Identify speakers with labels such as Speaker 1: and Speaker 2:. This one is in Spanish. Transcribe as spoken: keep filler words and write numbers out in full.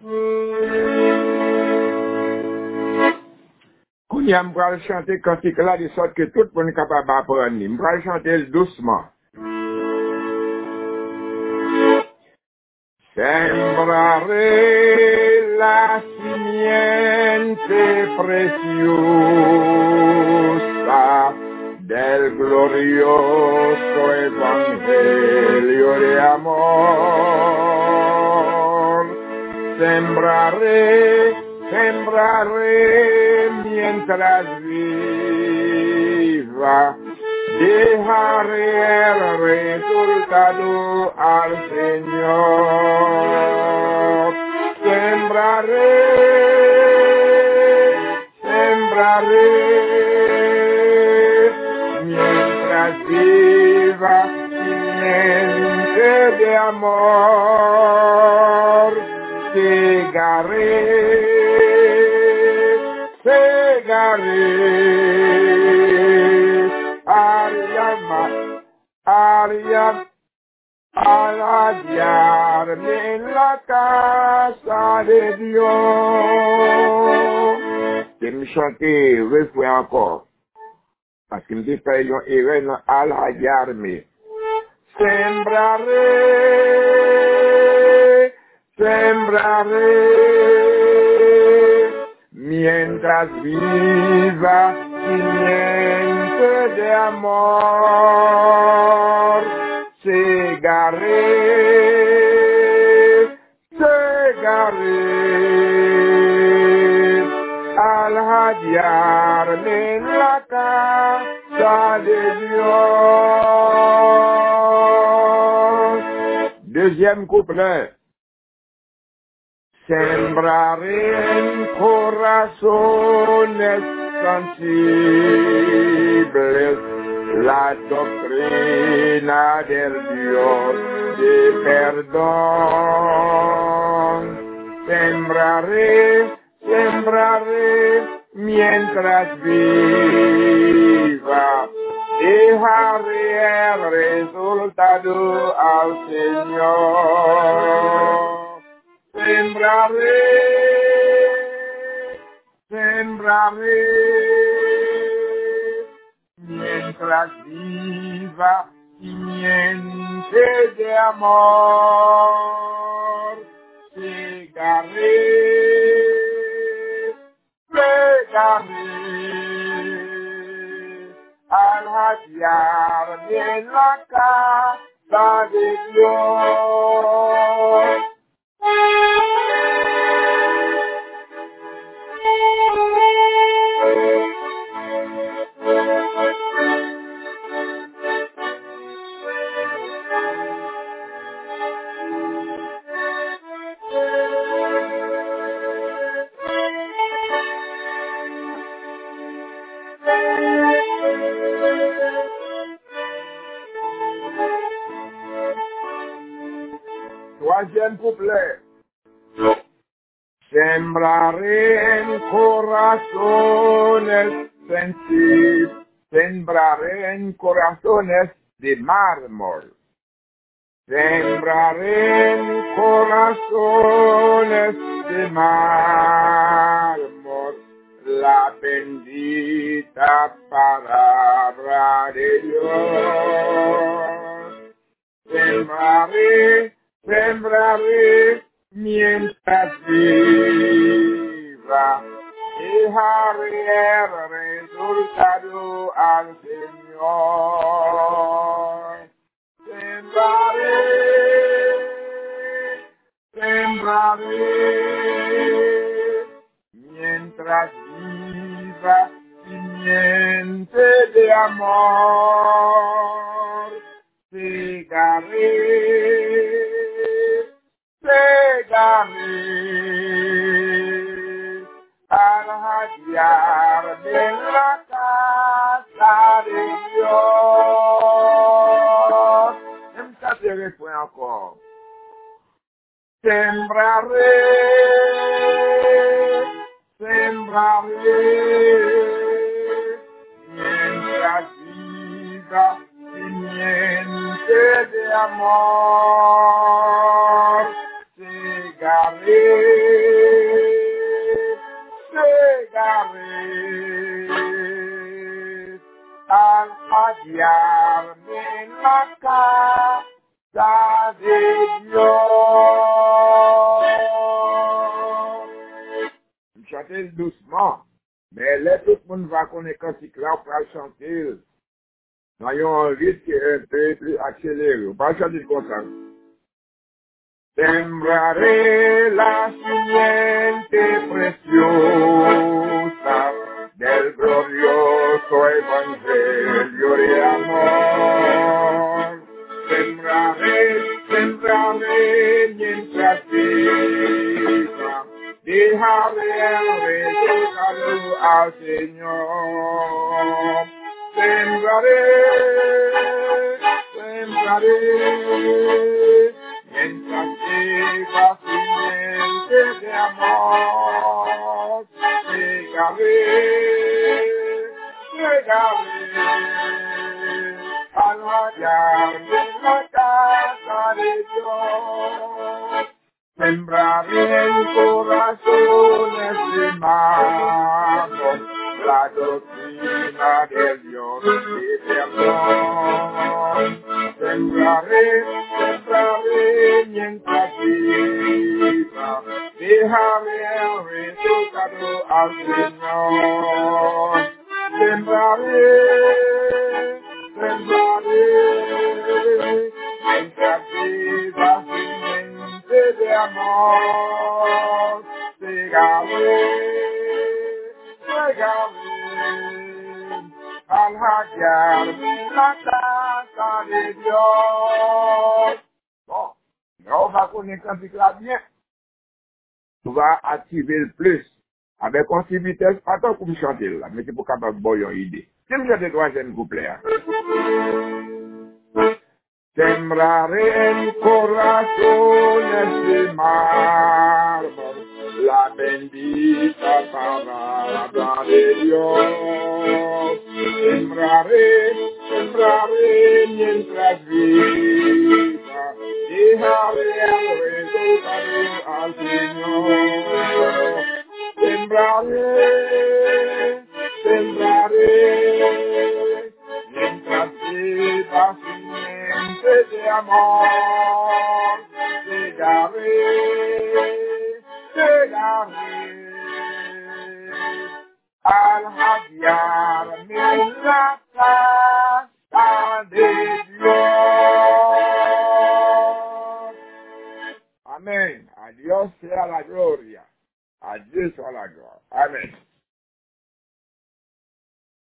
Speaker 1: Kounya m'pral chanter cantique là de sorte que tout le monde est capable d'apprendre. M'pral chanter doucement. Sembraré la simiente preciosa del glorioso evangelio de amor. Sembraré, sembraré mientras viva. Dejaré el resultado al Señor. Sembraré, sembraré, mientras viva simiente de amor. Segaré, segaré. Ariama, Ariam, alabarme en la casa de Dios. Je me chanter, refrain encore. Parce que me dit pas, yon erreur dans alabarme. Sembraré, sembraré, mientras viva simiente de amor. Segaré, segaré, al hallarme en la casa de Dios. Deuxième couplet. Sembraré en corazones sensibles la doctrina del Dios de perdón. Sembraré, sembraré mientras viva. Dejaré el resultado al Señor. Sembraré, sembraré, mientras viva simiente de amor. Segaré, segaré, al hallarme en la casa de Dios. Troisième couplet. Sembraré en corazones sensibles, sembraré en corazones de mármol. Sembraré en corazones de mármol la bendita palabra de Dios. Sembraré, sembraré mientras viva. Dejaré el resultado al Señor. Sembraré, sembraré, mientras viva simiente de amor. Segaré, segaré, al hallarme en la casa de Dios. Même ça te refrain encore. Sembraré, sembraré, mientras viva simiente de amor. llegaré, llegaré al hallarme en la casa de Dios. Chantez doucement, mais là tout le monde va connaître quand il va chanter. Nous avons un rythme qui est un peu plus accéléré. On va chanter comme ça. Sembraré la simiente preciosa del glorioso evangelio de amor. Sembraré, sembraré mientras viva, dejaré el resultado al Señor. Sembraré, sembraré, mientras viva simiente de amor, llegaré, llegaré, al hallarme en la casa de Dios. Sembraré en corazones hermanos la doctrina de Dios y de amor. Sembraré, sembraré mientras viva, dejaré el resultado al Señor. Sembraré, sembraré, mientras viva simiente de amor. Llegaré, llegaré al hallarme en la casa de Dios. Bon, là on va connaître un petit là bien. Tu vas activer le plus. Avec une petite vitesse, pas tant pour me chanter là, mais c'est pour capable de une idée. C'est me chanter troisième couplet. Hein. Sembraré en corazones de mármol la bendita palabra de Dios. Sembraré, sembraré mientras viva, dejaré el resultado al Señor. Sembraré, sembraré, mientras viva simiente de amor, llegaré, llegaré, al hallarme en la casa de Dios. Amén. A Dios sea la gloria. A Dios sea la gloria. Amén.